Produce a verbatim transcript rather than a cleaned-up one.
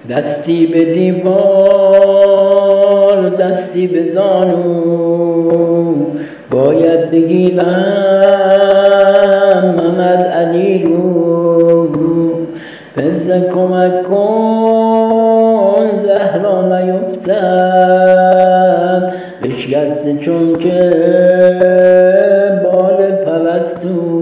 دستی به دیوار دستی به زانو باید بگیرم من از علی رو پسر کمک کن زهرا نیفتد بشکسته چون که بال پرستو